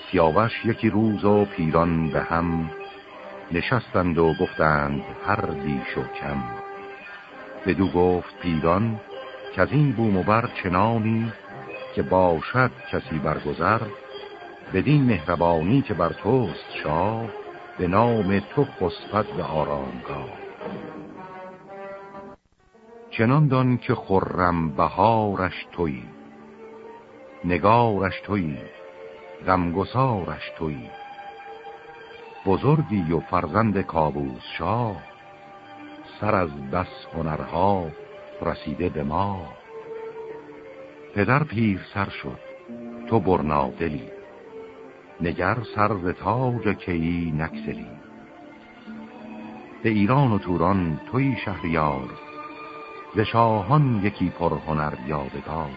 سیاوش یکی روز و پیران به هم نشستند و گفتند هر بیش و کم. بدو گفت پیران که از این بوم و بر چنانی که باشد کسی برگذر، بدین مهربانی که بر توست شاه، به نام تو خسبد به آرامگاه. چنان دان که خرم بهارش تویی، نگارش تویی، غمگسارش تویی. بزرگی و فرزند کاووس شاه، سر از بس هنرها رسیده به ما. پدر پیر سر شد تو برنادلی، نگر سر ز تاج کیی نکسلی. به ایران و توران توی شهریار، ز شاهان یکی پرهنر یادگار.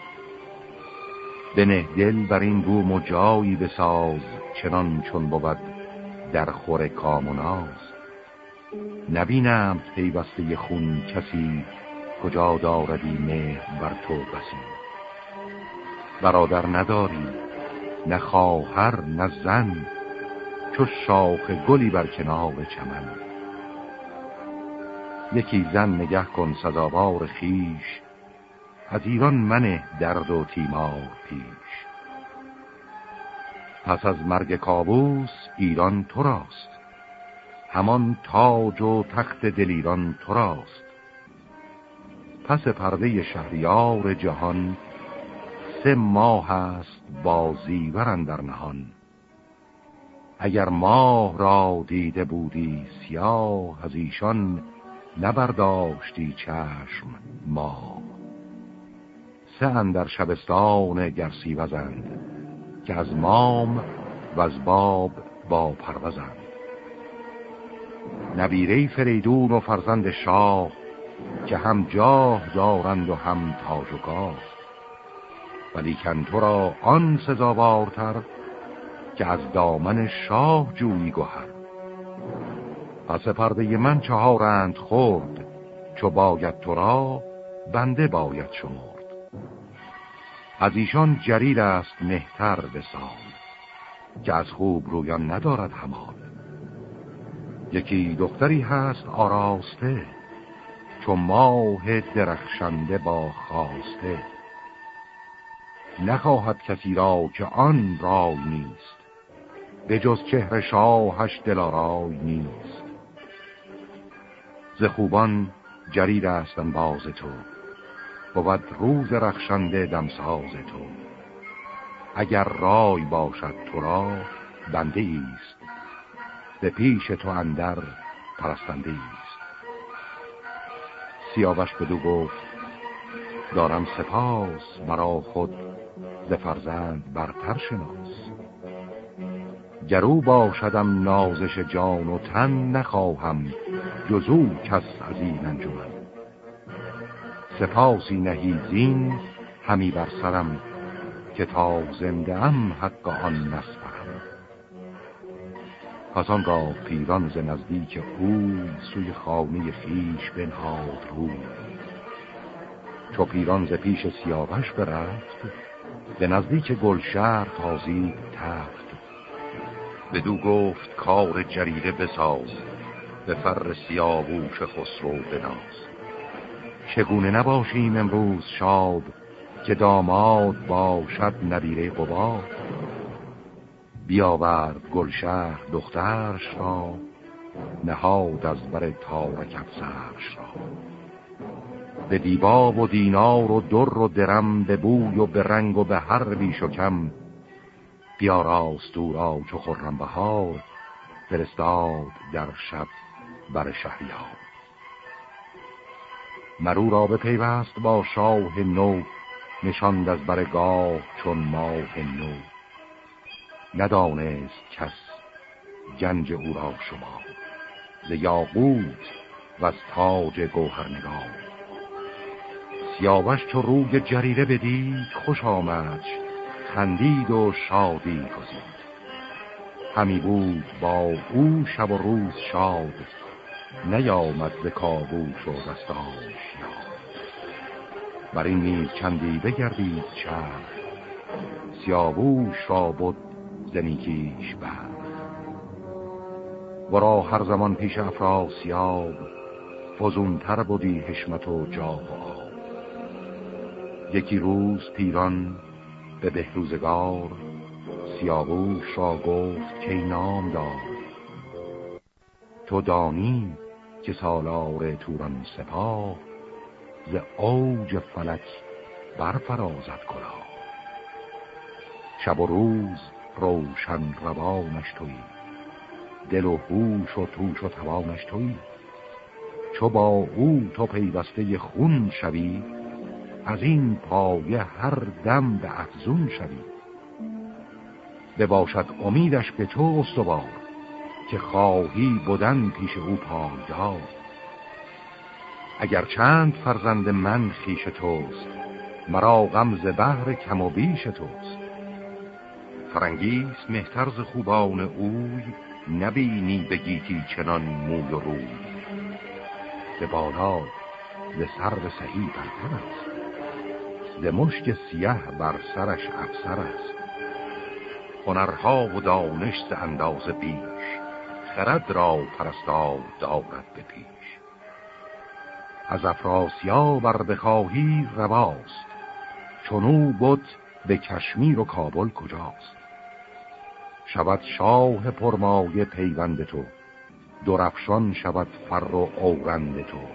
بنه دل بر این بوم و جایی بساز، چنان چون بود در خور کام و ناز. نبینم پیوسته خون کسی، کجا داردی مهر بر تو بسی. برادر نداری نه خواهر نه زن، چو شاخ گلی بر کنار چمن. یکی زن نگه کن سزاوار خیش، از ایران منه درد و تیمار پیش. پس از مرگ کاووس ایران تو راست، همان تاج و تخت دلیران تو راست. پس پرده شهریار جهان، 3 ماه است با زیور اندر نهان. اگر ماه را دیده بودی سیاه، از ایشان نبرداشتی چشم ماه. 3 اندر شبستان گرسی وزند، که از مام و از باب با پروزند. نبیره فریدون و فرزند شاه، که هم جاه دارند و هم تاج و گاه. ولیکن تو را آن سزاوارتر، که از دامن شاه جویی گوهر. پس پرده من 4 خورد، چو باید تو را بنده باید شمرد. از ایشان جریر است مهتر به سال، که از خوب رویان ندارد همال. یکی دختری هست آراسته، چو ماه درخشنده با خواسته. نخواهد کسی را که آن رای نیست، به جز چهر شاهش دلارای نیست. ز خوبان جریر است انباز تو، بود روز رخشنده دمساز تو. اگر رای باشد تو را بنده ایست، به پیش تو اندر پرستنده ایست. سیاوش بدو گفت دارم سپاس، مرا خود ز فرزند برتر شناس. گرو باشدم نازش جان و تن، نخواهم جزو کس از این انجمن. سپاسی نهی زین همی بر سرم، که تا زنده ام حق آن نسپرم. پس آنگاه پیران ز نزدیک او، سوی خانه خویش بنهاد روی. چو پیران ز پیش سیاوش برفت، به نزدیک گلشهر تازید تخت. بدو گفت کار جریده بساز، به فر سیاووش خسرو بناز. چگونه نباشیم امروز شاد، که داماد باشد نبیره قباد. بیاورد گلشهر دخترش را، نهاد از بر تارک افسرش را. به دیبا و دینار و در و درم، به بوی و به رنگ و به هر بیش و کم. بیاراست او را چو خرم بهار، فرستاد در شب بر شهریار. مرو را به پیوست با شاه نو، نشاند از برگاه چون ماه نو. ندانست کس گنج او را شما، ز یاقوت و از تاج گوهرنگار. سیاوش چو روی جریره بدید، خوش آمدش خندید و شادی گزید. همی بود با او شب و روز شاد، نیامد ز کاووس و دستانش یاد. بر این نیز چندی بگردید چرخ، سیاووش را بود زنیکیش بر ورا هر زمان پیش افراسیاب فزونتر بودی حشمت و جاه و آب. یکی روز پیران به بهروزگار سیاووش را گفت که نام دار تو دانی که سالار توران سپاه ز اوج فلک برفرازد کلاه. شب و روز روشن روانش تویی دل و هوش و توش و توانش تویی. چو با او تو پیوسته خون شوی از این پایه هر دم به افزون شوی. بباشد امیدش به تو استوار که خواهی بودن پیش او پایدار. اگر چند فرزند من خویش توست مرا غم ز بحر کم و بیش توست. فرنگیست مهتر ز خوبان اوی نبینی به گیتی چنان موی و روی. به بالا ز سرو سهی برتر است ز مشک سیه بر سرش افسر است. هنرها و دانش ز اندازه بیش خرد را پرستار دارد به پیش. از افراسیاب ار بخواهی رواست چونو بود به کشمیر و کابل کجاست. شود شاه پرمایه پیوند تو درفشان شود فر و اورند تو.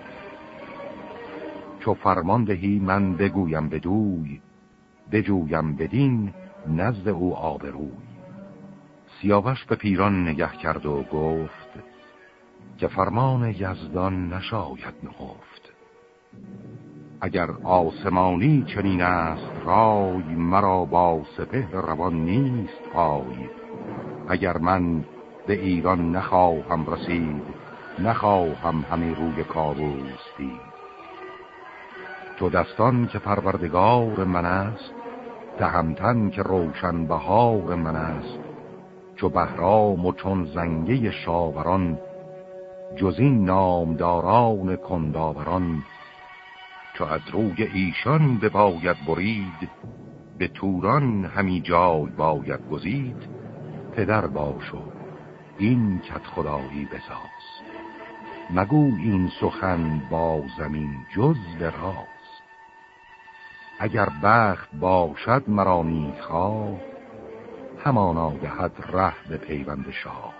چو فرمان دهی من بگویم بدوی بجویم بدین نزد او آبروی. سیاوش به پیران نگه کرد و گفت که فرمان یزدان نشاید نهفت. اگر آسمانی چنین است رای مرا با سپهر روان نیست پای. اگر من به ایران نخواهم رسید نخواهم همی روی کاووس دید. تو دستان که پروردگار من است تهمتن که روشن بهار من است. چو بهرام و چون زنگه شاوران جز این نامداران کنداوران. چو از روی ایشان بباید برید به توران همی جای باید گزید. پدر باشو این کت خدایی بساز مگو این سخن با زمین جز به راز. اگر بخت باشد مرا نیکخواه همانا دهد ره به پیوند شاه.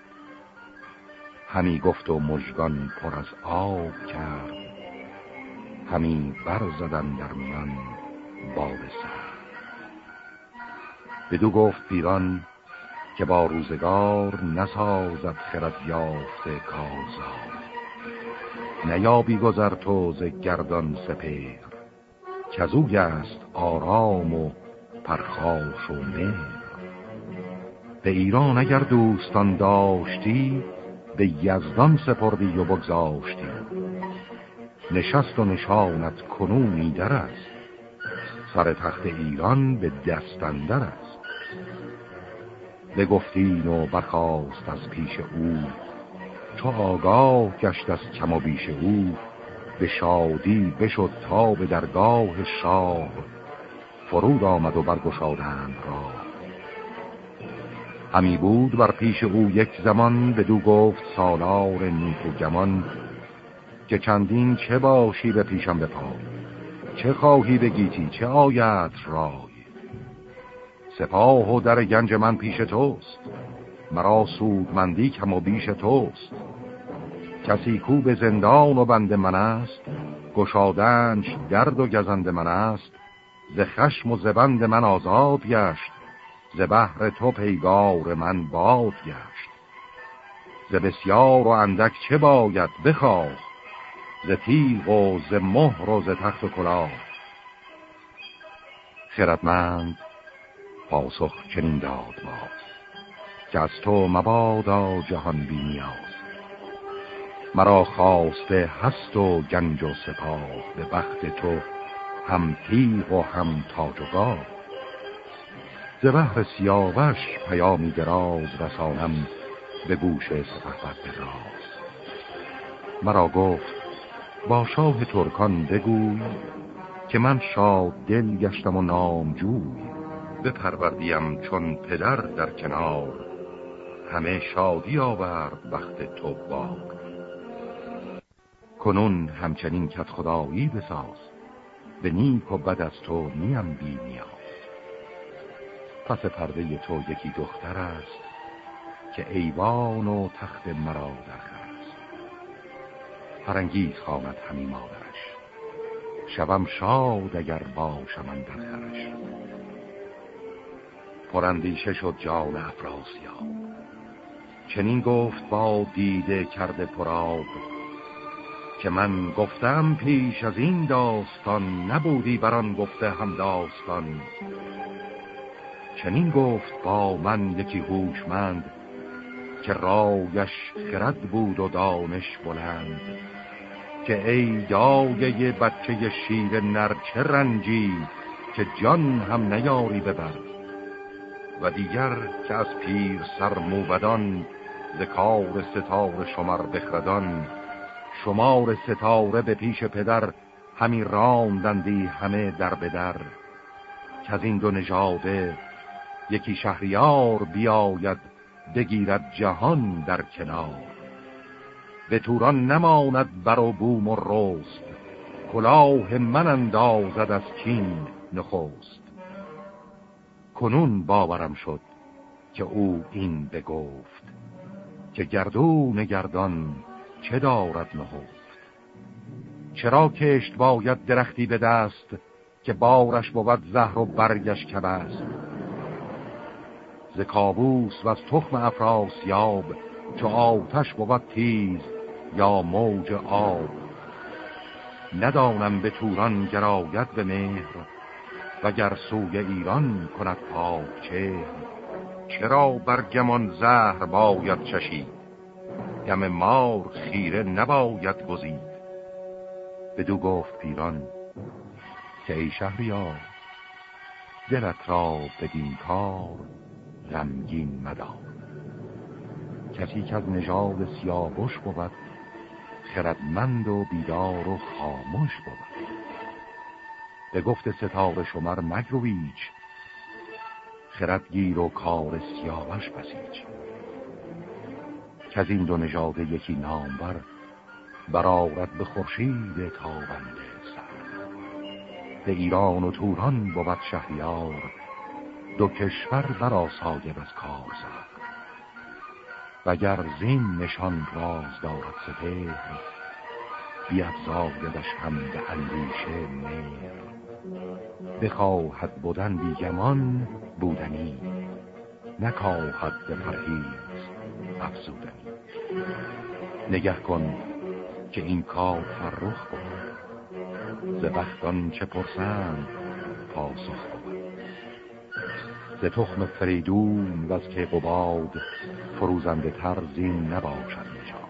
همی گفت و مژگان پر از آب کرد همی برزدن در من باد سر. بدو گفت پیران که با روزگار نسازد خرد یافته کارزار. نیابی گذر تو ز گردان سپهر کزوی است آرام و پرخاش و مهر. به ایران اگر دوستان داشتی به یزدان سپردی و بگذاشتی. نشست و نشانت کنونی در است سر تخت ایران به دست اندر است. بگفتین و برخاست از پیش او چو آگاه گشت از کم و بیش او. به شادی بشد تا به درگاه شاه فرود آمد و برگشادند را. همی بود بر پیش او یک زمان بدو گفت سالار نیک و گمان. که چندین چه باشی به پیشم بپای چه خواهی بگیتی چه آیت رای. سپاه و در گنج من پیش توست مرا سودمندی کم و بیش توست. کسی کو به زندان و بند من است گشادنش درد و گزند من است. ز خشم و ز بند من آزاد گشت ز بحر تو پیگار من باد گشت. ز بسیار و اندک چه باید بخواه ز تیغ و ز مهر و ز تخت و کلاه. خردمند پاسخ چنین داد باز که از تو مبادا جهان بی نیاز. مرا خواسته هست و گنج و سپاه به بخت تو هم تیغ و هم تاج و گاه. ز بحر سیاوش پیامی دراز رسانم به گوش سپهبد راز. مرا گفت با شاه ترکان بگوی که من شاد دل گشتم و نامجوی. بپروردیم چون پدر در کنار، همه شادی آورد وقت تو بار. کنون همچنین کت خدایی بساز، به نیک و بد از تو نیم بی نیاز. پس پرده تو یکی دختر است، که ایوان و تخت مرا در خور است. فرنگیز خواند همی مادرش، شوم شاد اگر باشم اندر خرش. پراندیشه شد جان افراسیاب، چنین گفت با دیده کرده پرآب، که من گفتم پیش از این داستان، نبودی بران گفته هم داستان. چنین گفت با من یکی هوشمند، که رایش خرد بود و دانش بلند. که ای دایه بچه شیر نر، چه رنجی که جان هم نیاری ببر. و دیگر که از پیر سر موبدان، ز کار ستاره شمر بخردان. شمار ستاره به پیش پدر، همی راندندی همه در بدر. که از این دو نژاده یکی شهریار بیاید، بگیرد جهان در کنار. به توران نماند بر و بوم و رست، کلاه من اندازد از کین نخست. کنون باورم شد که او این بگفت، که گردون گردان چه دارد نهفت. چرا کشت باید درختی به دست، که بارش بود زهر و برگش کبست. ز کاووس و از تخم افراسیاب، چو آتش بود تیز یا موج آب. ندانم به توران گراید به مهر، وگر سوی ایران کند پاک چهر. چرا بر گمان زهر باید چشید، گم مار خیره نباید گزید. بدو گفت پیران که ای شهریار، دلت را بدین کار غمگین مدار. کسی که از نژاد سیاوش بود، خردمند و بیدار و خاموش بود. به گفت ستاره شمر مگرو هیچ، خردگیر و کار سیاوش بسیج. که از این دو نژاده یکی نامور، برآرد به خورشید تابنده سر. به ایران و توران بود شهریار، دو کشور برآساید از کارزار. وگر زین نشان راز دارد سپهر، بیفزایدش هم به اندیشه مهر. بخواهد بودن بیگمان بودنی، نکاهد به پرهیز افزودنی. نگه کن که این کار فرخ بود، ز بختان چه پرسند پاسخ بود. ز تخم فریدون و از کیقباد، فروزنده تر زین نباشد نژاد.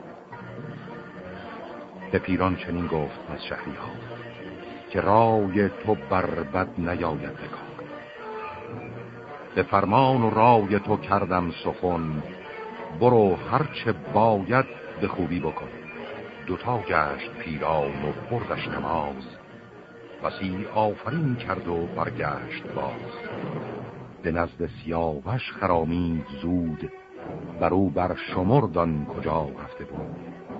به پیران چنین گفت از شهریار، که رای تو بر بد نیاید بکار. به فرمان و رای تو کردم سخن، برو هرچه باید به خوبی بکن. دوتا گشت پیران و بردش نماز، بسی آفرین کرد و برگشت باز. به نزد سیاوش خرامید زود، برو بر شمردان کجا رفته بود.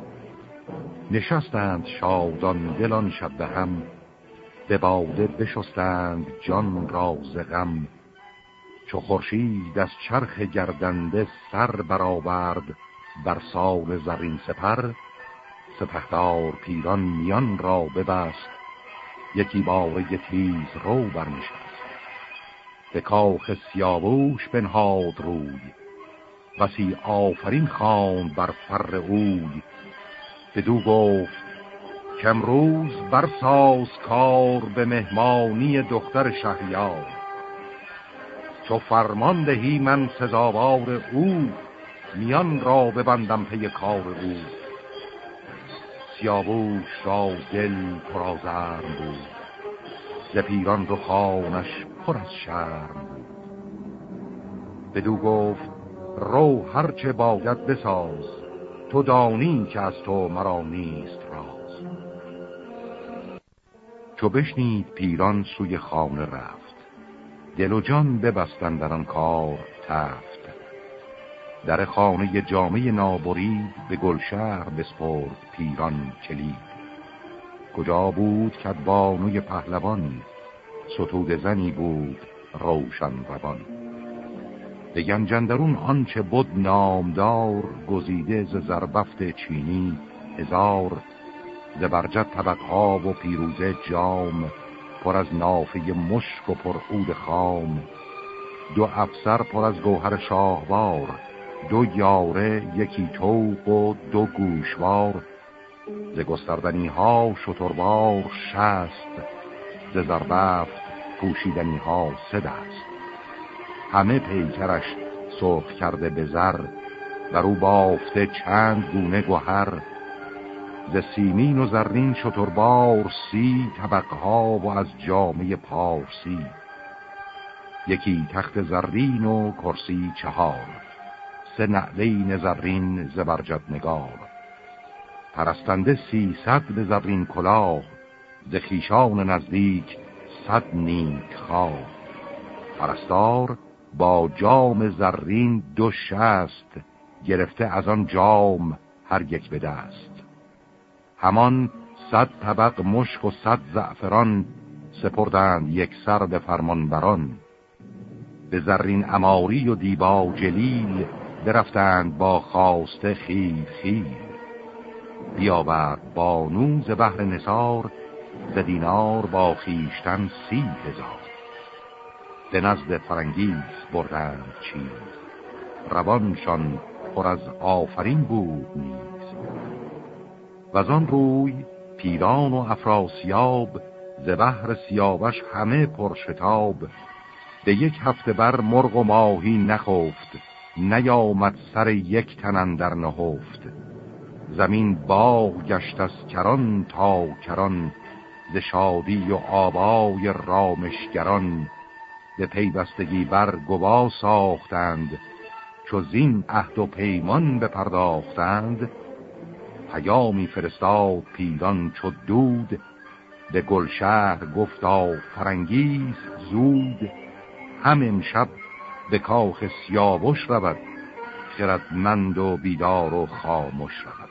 نشستند شادان دلان شب به هم، به باده بشستند جان را ز غم. چو خورشید از چرخ گردنده سر برآورد، بر سان زرین سپر. سپهدار پیران میان را ببست، یکی باره تیز رو برنشست. به کاخ سیاووش بنهاد روی، بسی آفرین خواند بر فر اوی. بدو گفت که امروز برساز کار، به مهمانی دختر شهریار. چو فرمان دهی من سزاوار او، میان را ببندم پی کار او. سیاووش را دل پرآزرم بود، ز پیران رخانش پر از شرم بود. بدو گفت رو هرچه باید بساز، تو دانی که از تو مرا نیست راز. چو بشنید پیران سوی خانه رفت، دل و جان ببستن در آن کار تفت. در خانه جامه نابرید به گلشهر بسپرد پیران کلید. کجا بود که بانوی پهلوان ستوده زنی بود روشن روان. به گنجندرون آنچه بود نامدار گزیده ز زربفت چینی 1000. زبرجد طبقها و پیروزه جام پر از نافه مشک و پرعود خام. 2 افسر پر از گوهر شاهوار 2 یاره 1 طوق و 2 گوشوار. ز گستردنی ها شتروار 60 ز زربفت پوشیدنی ها 3 دست. همه پیکرش سرخ کرده به زر بر او بافته چند گونه گوهر. ز سیمین و زرین شتربار 30 طبقها و از جامه پارسی. 1 تخت زرین و کرسی 4 3 نعلین زرین زبرجد نگار. پرستنده 300 به زرین کلاه ز خویشان نزدیک 100 نیک خواه. پرستار با جام زرین 2 شست گرفته از آن جام هر یک به دست. همان 100 طبق مشک و 100 زعفران سپردند 1 سر به فرمانبران. به زرین عماری و دیبا جلیل برفتند با خواسته خیل خیل. بیاورد بانو ز بحر نثار ز دینار با خیشتن 30,000. به نزد فرنگیس بردند چیز روانشان پر از آفرین بود نیز. وزان روی پیران و افراسیاب ز بحر سیاوش همه پرشتاب. به 1 هفته بر مرغ و ماهی نخفت نیامد سر 1 تن اندر نهفت. زمین باغ گشت از کران تا کران ز شادی و آوای رامشگران. به پیوستگی بر گوا ساختند چو زین عهد و پیمان بپرداختند. پیامی فرستاد پیران چو دود به گلشهر گفتا فرنگیس زود. هم امشب به کاخ سیاوش رود خردمند و بیدار و خاموش رود.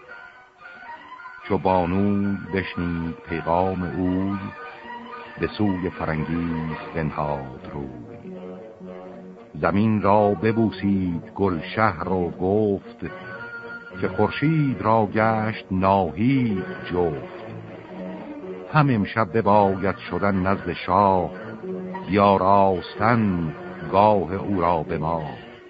چو بانوی بشنید پیغام اوی به سوی فرنگیس بنهاد روی. زمین را ببوسید گلشهر و گفت که خورشید را گشت ناهید جفت. هم امشب بباید شدن نزد شاه بیاراستن گاه او را به ما.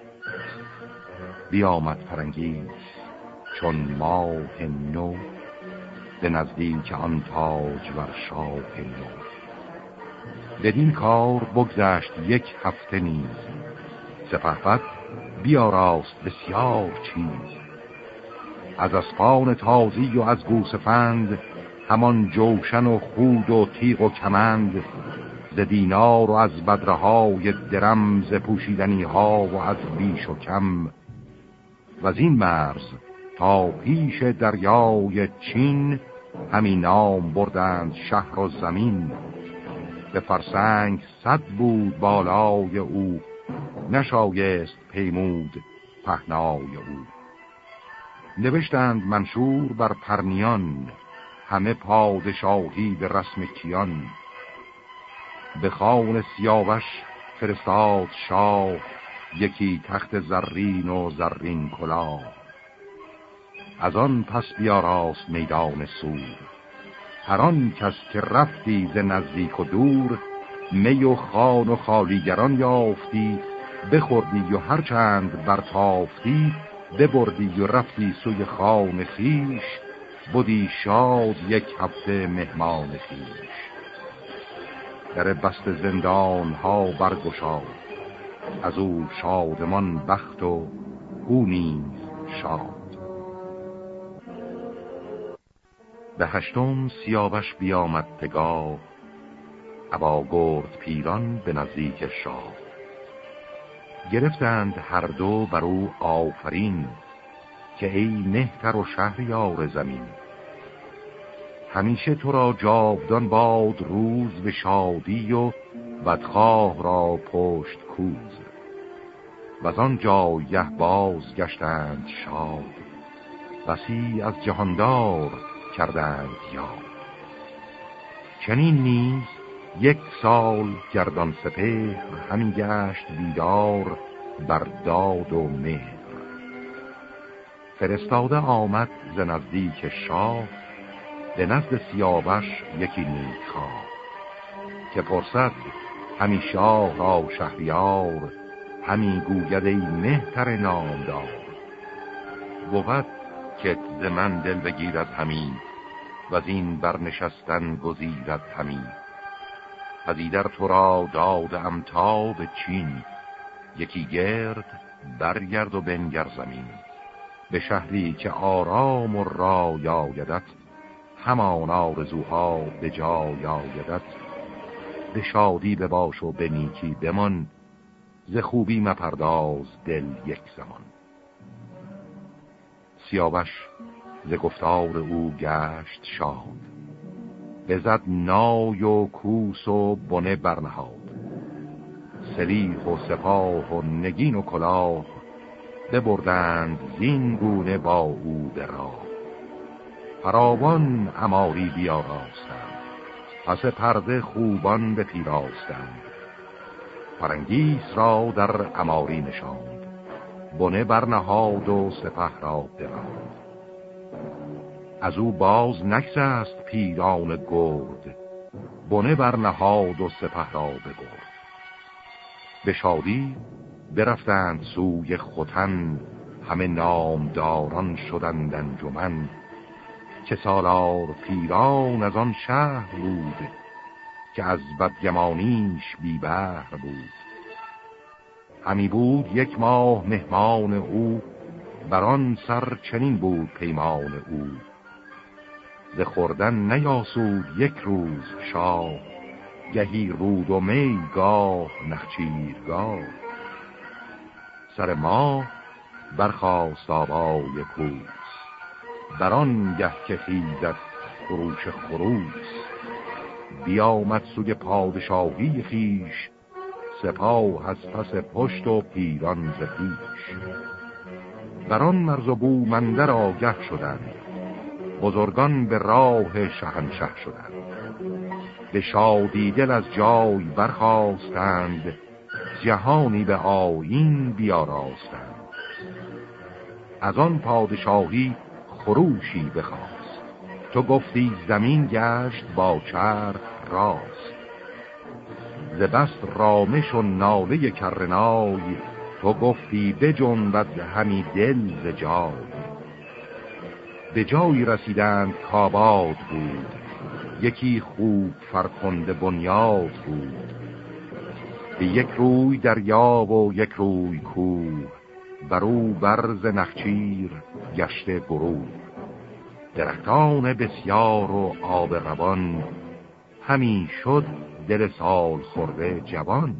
بیامد فرنگیس چون ماه نو به نزدیک آن تاج ور شاه نو. بدین کار بگذشت 1 هفته نیز سپهبد بیاراست بسیار چیز. از اسپان تازی و از گوسفند همان جوشن و خود و تیغ و کمند. ز دینار و از بدرهای درم ز پوشیدنی ها و از بیش و کم. و از این مرز تا پیش دریای چین همین نام بردند شهر و زمین. به فرسنگ 100 بود بالای او نشایست پیمود پهنای او. نوشتند منشور بر پرنیان همه پادشاهی به رسم کیان. به خان سیاوش فرستاد شاه 1 تخت زرین و زرین کلاه. از آن پس بیاراست میدان سور هر آن کس که رفتی ز نزدیک و دور. می و خوان و خالیگران یافتی بخوردی و هر چند برتافتی. ببردی و رفتی سوی خان خیش بودی شاد 1 هفته مهمان خیش. در بست زندان ها برگشاد از او شادمان بخت و او نیز شاد. به 8م سیاوش بیامد پگاه ابا گرد پیران به نزدیک شاه. گرفتند هر دو بر او آفرین که ای مهتر و شهریار زمین. همیشه تو را جاودان باد روز به شادی و بدخواه را پشت کوز. و از آن جایه باز گشتند شاد، بسی از جهاندار کردند یاد. چنین نیز 1 سال گردان سپهر، همی گشت بیدار بر داد و مهر. فرستاده آمد ز نزدیک شاه، به نزد سیاوش یکی نیکخواه. که پرسد همی شاه را شهریار، همی گوید ای مهتر نامدار. بود که ز من دل بگیرد همی، و از این برنشستن گزیرد همی. از ایدر تو را دادم تا به چین، یکی گرد برگرد و بنگر زمین. به شهری که آرام و رای آیدت، همان آرزوها به جای آیدت. به شادی بباش و به نیکی بمان، ز خوبی مپرداز دل یک زمان. سیاوش ز گفتار او گشت شاد، بزد نای و کوس و بنه برنهاد. سلیح و سپاه و نگین و کلاه، ببردند زین گونه با او به راه. فراوان عماری بیاراستند، پس پرده خوبان به پیراستند. فرنگیس را در عماری نشاند، بنه برنهاد و سپه را براند. از او باز نگذشت پیران گرد، بنه برنهاد و سپه را ببرد. به شادی برفتند سوی ختن، همه نامداران شدند انجمن. که سالار پیران از آن شهر بود، که از بدگمانیش بی بهر بود. همی بود 1 ماه مهمان او، بران سر چنین بود پیمان او. ز خوردن نیاسود 1 روز شاه، گهی رود و می گاه نخچیرگاه. سر ماه برخاست آوای کوس، بران گه که خیزد خروش خروس. بیامد سوی پادشاهی خیش، سپاه از پس پشت و پیران ز پیش. بران مرز و بومندر آگه شدند، بزرگان به راه شهنشه شدند. به شادی دل از جای برخاستند، جهانی به آیین بیاراستند. از آن پادشاهی خروشی بخواست، تو گفتی زمین گشت با چرخ راست. ز بس رامش و ناله کرنای، تو گفتی بجنبد همی دل ز جای. به جایی رسیدند کآباد بود، یکی خوب فرخنده بنیاد بود. به 1 روی دریا و 1 روی کوه، برو برز نخچیر گشته گروه. درختان بسیار و آب روان، همی شد دل سال خورده جوان.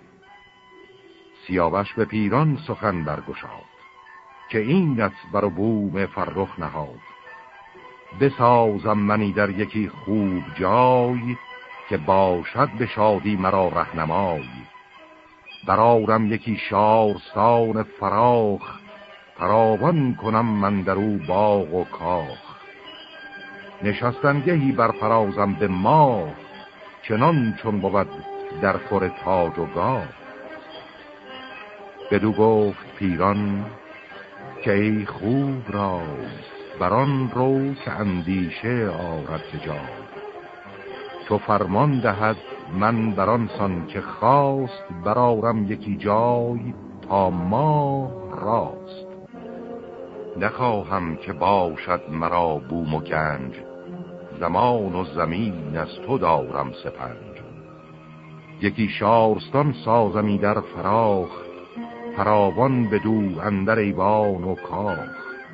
سیاوش به پیران سخن برگشاد، که اینت بر بوم فرخ نهاد. بسازم منی در یکی خوب جای، که باشد به شادی مرا رهنمای. برارم یکی شارستان فراخ، فراوان کنم من در او باغ و کاخ. نشستنگهی برفرازم به ماه، چنان چون بود در خور تاج و گاه. بدو گفت پیران که ای خوب راز، بران رو که اندیشه آرد به جای. تو فرمان دهد من بران سان که خواست، برارم یکی جای تا ماه راست. نخواهم که باشد مرا بوم و گنج، زمان و زمین از تو دارم سپنج. یکی شارستان سازمی در فراخ، فراوان بدو اندر ایوان و کاخ.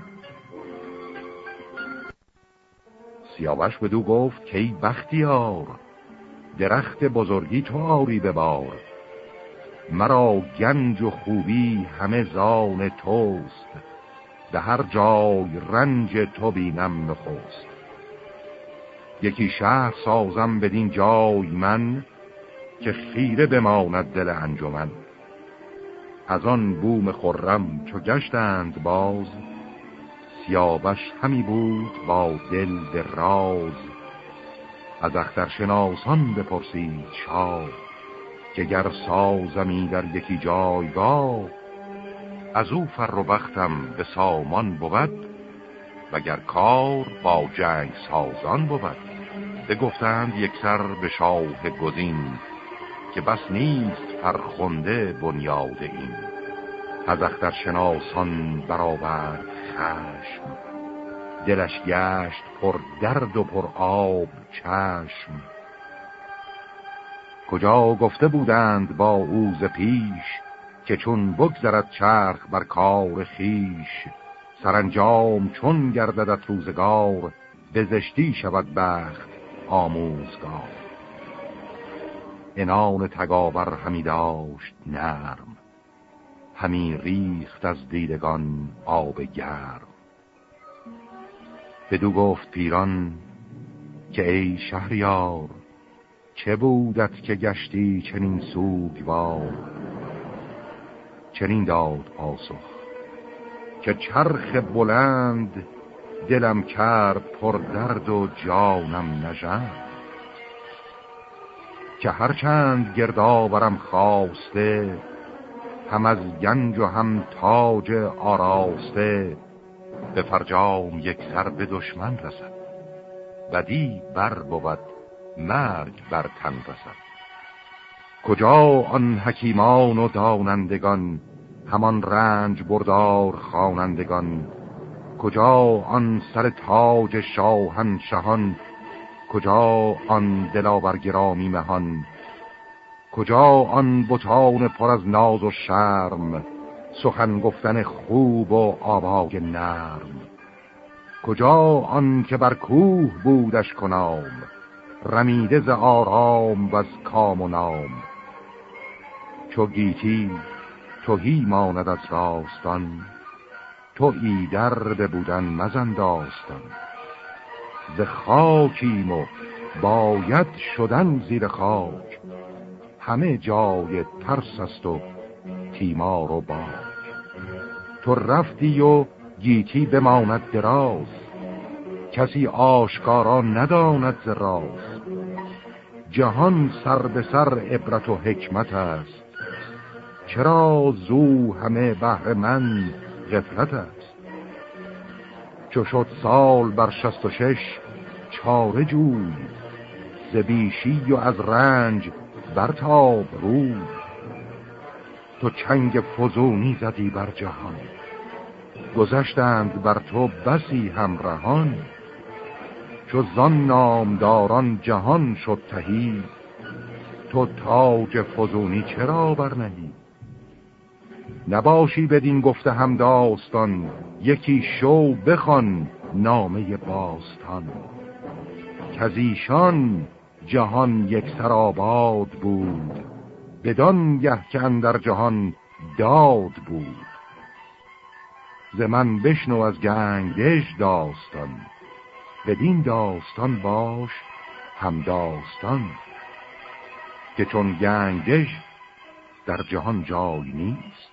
سیاوش بدو گفت که ای بختیار، درخت بزرگی تو آری به بار. مرا گنج و خوبی همه زان توست، به هر جای رنج تو بینم نخست. یکی شهر سازم بدین جای من، که خیره بماند دل انجمن. از آن بوم خرم چو گشتند باز، سیاوش همی بود با دل دراز. از اخترشناسان بپرسید شاه، که گر سازمی در یکی جایگاه. از او فر و بختم به سامان بود، وگر کار با جنگ سازان بود. بگفتند یک سر به شاه گزین، که بس نیست فرخنده بنیاد این. از اخترشناسان برآورد خشم، دلش گشت پر درد و پر آب چشم. کجا گفته بودند با او ز پیش، که چون بگذرد چرخ بر کار خیش. سرانجام چون گرددت روزگار، به زشتی شود بخت آموزگار. عنان تگاور همی داشت نرم، همی ریخت از دیدگان آب گرم. بدو گفت پیران که ای شهریار، چه بودت که گشتی چنین سوگوار؟ چنین داد پاسخ که چرخ بلند، دلم کرد پر درد و جانم نژند. که هرچند گردآورم خواسته، هم از گنج و هم تاج آراسته. به فرجام یک سر به دشمن رسد، بدی بر بود مرگ بر تن رسد. کجا آن حکیمان و دانندگان، همان رنج بردار خوانندگان؟ کجا آن سر تاج شاهنشهان، کجا آن دلاور گرامی مهان؟ کجا آن بتان پر از ناز و شرم، سخن گفتن خوب و آوای نرم؟ کجا آن که بر کوه بودش کنام، رمیده ز آرام و از کام و نام؟ چو گیتی تهی ماند از راستان، تو ایدر ببودن مزن داستان. ز خاکیم و باید شدن زیر خاک، همه جای ترس است و تیمار و باک. تو رفتی و گیتی بماند دراز، کسی آشکارا نداند ز راز. جهان سر به سر عبرت و حکمت است، چرا زو همه بهر من غفلت است؟ چو شد سال بر 66 چاره جوی، ز بیشی و از رنج برتاب روی. تو چنگ فزونی زدی بر جهان، گذشتند بر تو بسی همراهان. چو زان نامداران جهان شد تهی، تو تاج فزونی چرا برنهی؟ نباشی بدین گفته هم داستان، یکی شو بخوان نامه باستان. که از ایشان جهان یک سر آباد بود، بدان گه که اندر جهان داد بود. ز من بشنو از گنگدژ داستان، بدین داستان باش هم داستان. که چون گنگدژ در جهان جای نیست،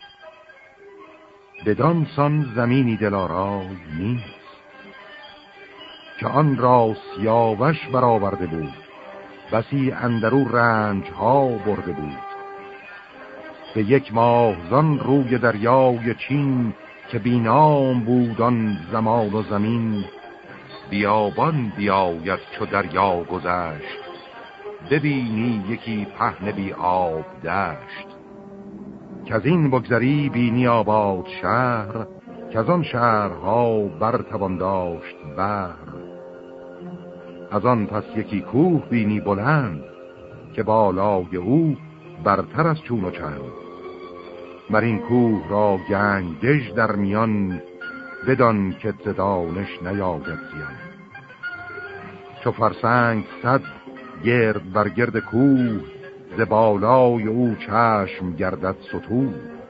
بدان سان زمینی دلارای نیست. که آن را سیاوش برآورده بود، بسی اندرو رنج ها برده بود. به 1 ماه زان روی دریای چین، که بینام بود آن زمان و زمین. بیابان بیاید چو دریا گذشت، ببینی یکی پهن بی آب دشت. که از این بگذری بینی آباد شهر، که از آن شهرها برتوان داشت بهر. از آن پس یکی کوه بینی بلند، که بالای او برتر از چون و چند. بر این کوه را گنگدژ در میان، بدان که ز دانش نیاید زیان. چو فرسنگ 100 گرد بر گرد کوه، ز بالای او چشم گردد ستوه.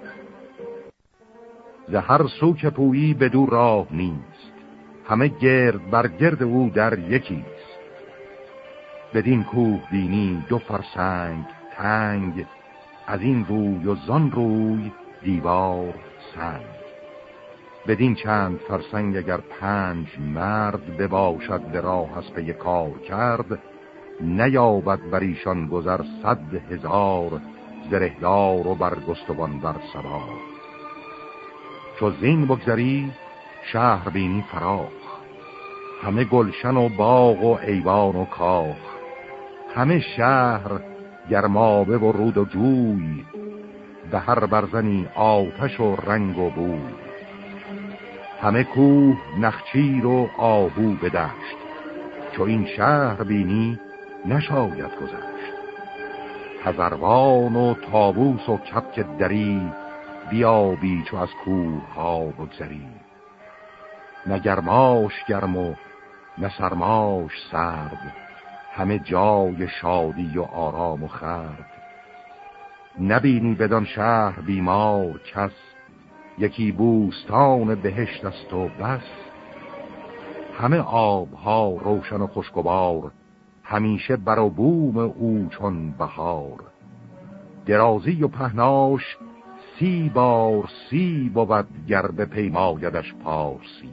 ز هر سو که پویی بدو راه نیست، همه گرد بر گرد او در یکیست. بدین کوه بینی 2 فرسنگ تنگ، از این روی و زان روی دیوار سنگ. بدین چند فرسنگ اگر 5 مرد بباشد به راه از پی کار کرد، نیابد بر ایشان گذر 100,000 زرهدار و برگستوان بر سوار. چو زین بگذری شهر بینی فراخ، همه گلشن و باغ و ایوان و کاخ. همه شهر گرمابه و رود و جوی، به هر برزنی آتش و رنگ و بوی. همه کوه نخچیر و آهو به دشت، چو این شهر بینی نشاید گذشت. خزروان و طاووس و کبک دری، بیابی چو از کوه ها بگذری. نه گرماش گرم و نه سرماش سرد، همه جای شادی و آرام و خورد. نبینی بدان شهر بیمار کس، یکی بوستان بهشت است و بس. همه آبها روشن و خوشگوار، همیشه بر و بوم او چون بهار. درازی و پهناش 30 بار 30 بود، گر به پیمایدش پارسی.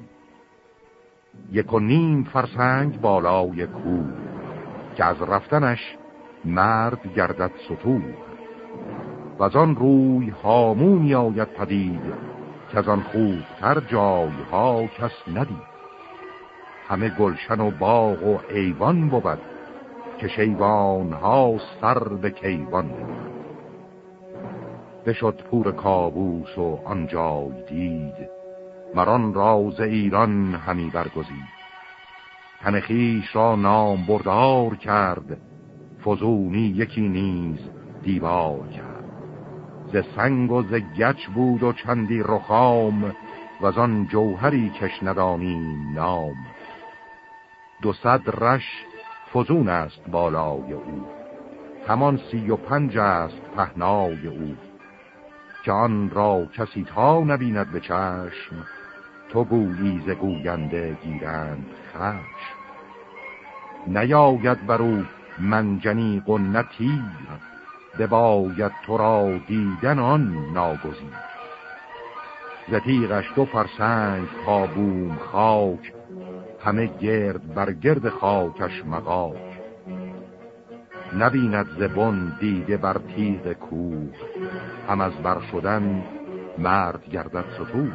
1.5 فرسنگ بالای کوه، که از رفتنش مرد گردد ستوه. و از آن روی هامونی آید پدید، که از آن خوبتر جایها کس ندید. همه گلشن و باغ و ایوان بود، که شیوانها سر به کیوان بود. بشد پور کاووس و آنجای دید، مران راز ایران همی برگزید. تن خویش را نام بردار کرد، فزونی یکی نیز دیوار کرد. ز سنگ و ز گچ بود و چندی رخام، و از آن جوهری کش ندانیم نام. 200 رش فزون است بالای او، همان 35 است پهنای او. که آن را کسی تا نبیند به چشم، تو گویی ز گوینده گیرند خشم. نیاید بر او منجنیق و نه تیر، بباید تو را دیدن آن ناگزیر. ز تیغش 2 فرسنگ تا بوم خاک، همه گرد بر گرد خاکش مغاک. نبیند ز بن دیده بر تیغ کوه، هم از بر شدن مرد گردد ستوه.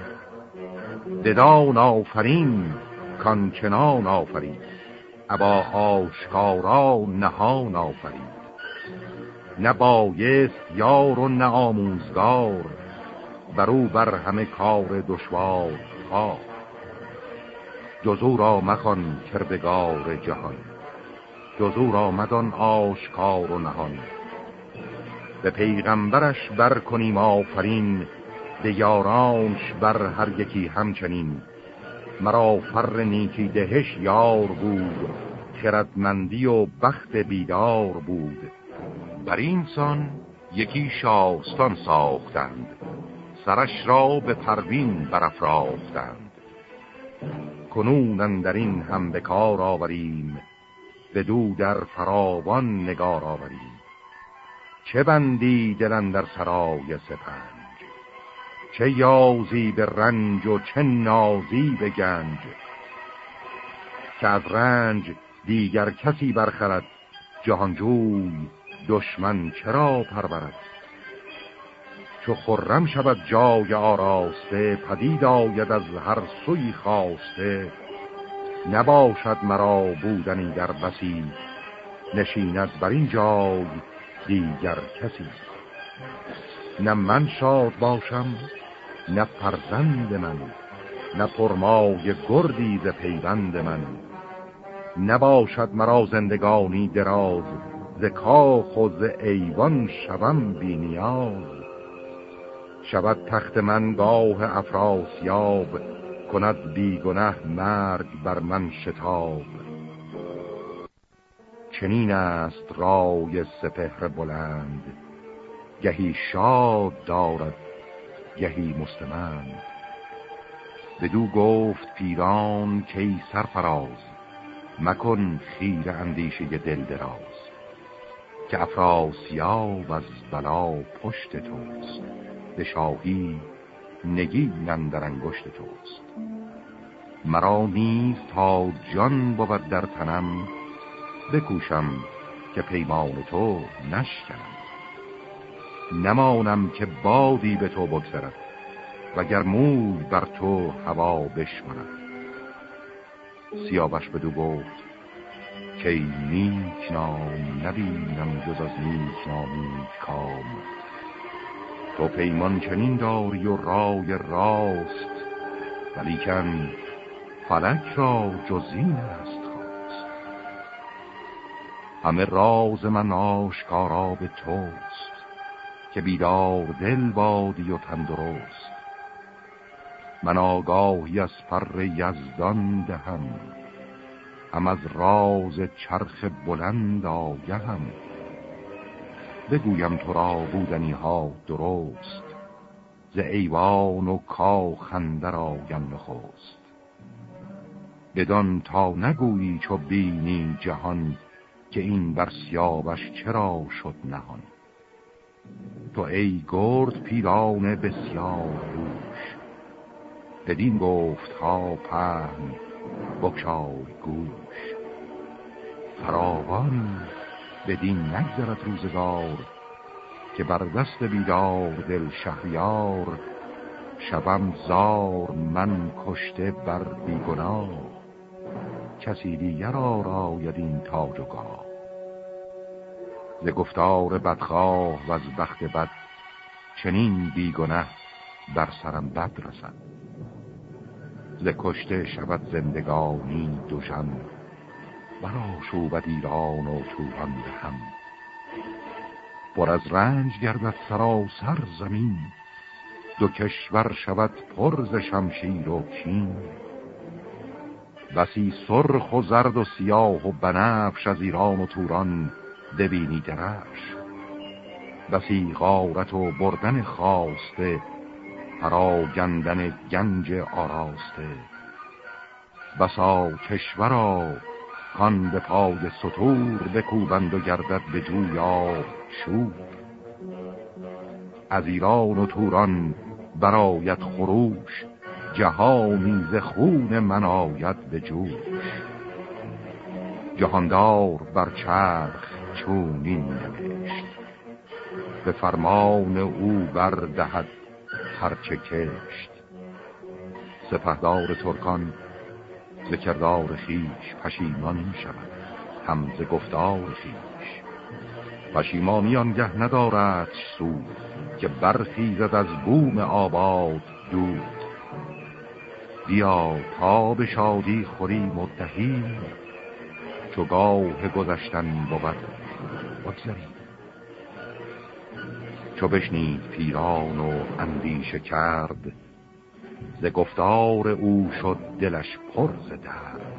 ددان آفرین کان چنان آفرید، ابا آشکارا نهان آفرید. نه بایست یار و نه آموزگار، برو بر همه کار دشوار خواه. جزو را مخوان کردگار جهان، جزو را مدان آشکار و نهان. به پیغمبرش بر کنیم آفرین، به یارانش بر هر یکی همچنین. مرا فر نیکی دهش یار بود، خردمندی و بخت بیدار بود. بر این سان یکی شاستان ساختند، سرش را به پروین برافراختند. کنون اندرین هم به کار آوریم، بدو در فراوان نگار آوریم. چه بندی دل اندر سرای سپنج، چه یازی به رنج و چه نازی به گنج. که از رنج دیگر کسی برخرد، جهانجوی دشمن چرا پرورد. چو خرم شود جای آراسته، پدید آید از هر سوی خواسته. نباشد مرا بودنی در بسی، نشیند بر این جای دیگر کسی. نه من شاد باشم نه فرزند من، نه پرمای گردی ز پیوند من. نباشد مرا زندگانی دراز، ز کاخ و ز ایوان شوم بی نیاز. شود تخت من گاه افراسیاب، کند بی گنه مرگ بر من شتاب. چنین است رای سپهر بلند، گهی شاد دارد گهی مستمند. بدو گفت پیران که ای سرفراز، مکن خیره اندیشه دل دراز. که افراسیاب از بلا پشت توست، به شاهی نگین اندر انگشت توست. مرا نیز تا جان بود در تنم، بکوشم که پیمان تو نشکنم. نمانم که بادی به تو بگذرد، وگر موی بر تو هوا بشمرد. سیاوش بدو گفت که نیک نام، نبینم جز از نیک نامی کام. تو پیمان چنین داری و رای راست، ولیکن فلک را جزین است خواست. همه راز من آشکارا به توست، که بیدار دل بادی و تندرست. من آگاهی از فر یزدان دهم، هم از راز چرخ بلند آگهم. بگویم تو را بودنی ها درست، ز ایوان و کاخ اندر آیم نخست. بدان تا نگویی چو بینی جهان، که این بر سیاوش چرا شد نهان. تو ای گرد پیران بسیار هوش، بدین گفت ها پهن بگشای گوش. فراوان بدین نگذرد روزگار، که بر دست بیدار دل شهریار. شبم زار من کشته بر بیگناه، کسی دیگر آراید این تاج و گاه. ز گفتار بدخواه و از بخت بد، چنین بیگنه بر سرم بد رسد. ز کشته شود زندگانی دوژن، برا شوبد ایران و توران به هم. پر از رنج گردد سراسر زمین، دو کشور شود پر ز شمشیر و کین. بسی سرخ و زرد و سیاه و بنفش، از ایران و توران ببینی درفش. بسی غارت و بردن خواسته، پراگندن گنج آراسته. بسا کشورا کان به پای ستور، بکوبند و گردد به جویا شور. از ایران و توران براید خروش، جهانی ز خون من آید به جوش. جهاندار بر چرخ چونین نوشت، به فرمان او بردهد هرچه کشت. سپهدار ترکان ز کردار خیش، پشیمان شود هم ز گفتار خیش. پشیمانی آنگه ندارد سود، که برخیزد از بوم آباد دود. بیا تا به شادی خوریم و دهیم، چو گاه گذشتن بود بگذریم. چو بشنید پیران و اندیشه کرد، ز گفتار او شد دلش پر ز درد.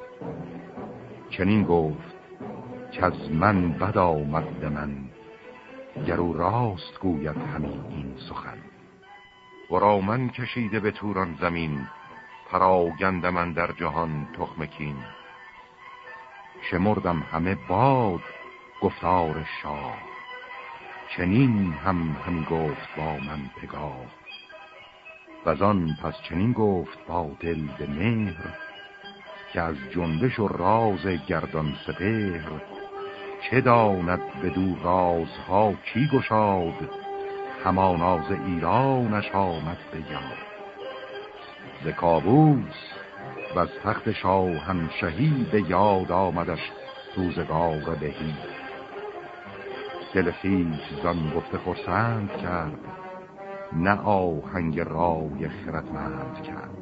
چنین گفت که از من بد آمد من، گر او راست گوید همین این سخن. ورا من کشیده به توران زمین، پراگند من در جهان تخم کین. شمردم همه باد گفتار شاه، چنین همی گفت با من پگاه. وزان پس چنین گفت با دل به مهر، که از جنبش و راز گردان سپهر. چه داند بدو رازها کی گشاد، همانا ز ایرانش آمد به یاد. ز کاووس و از تخت شاهنشهی، به یاد آمدش روزگار بهی. دل خویش زان گفته خرسند کرد، نه آهنگ رای خردمند کرد.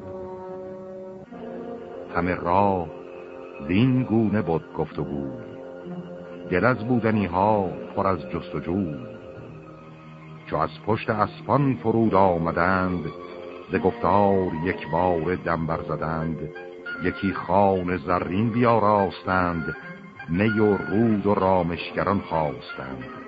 همه راه زین گونه بود گفت و گوی، دل از بودنی ها پر از جستجوی. چو از پشت اسپان فرود آمدند، ز گفتار یک بار دم برزدند. یکی خوان زرین بیاراستند، می و رود و رامشگران خواستند.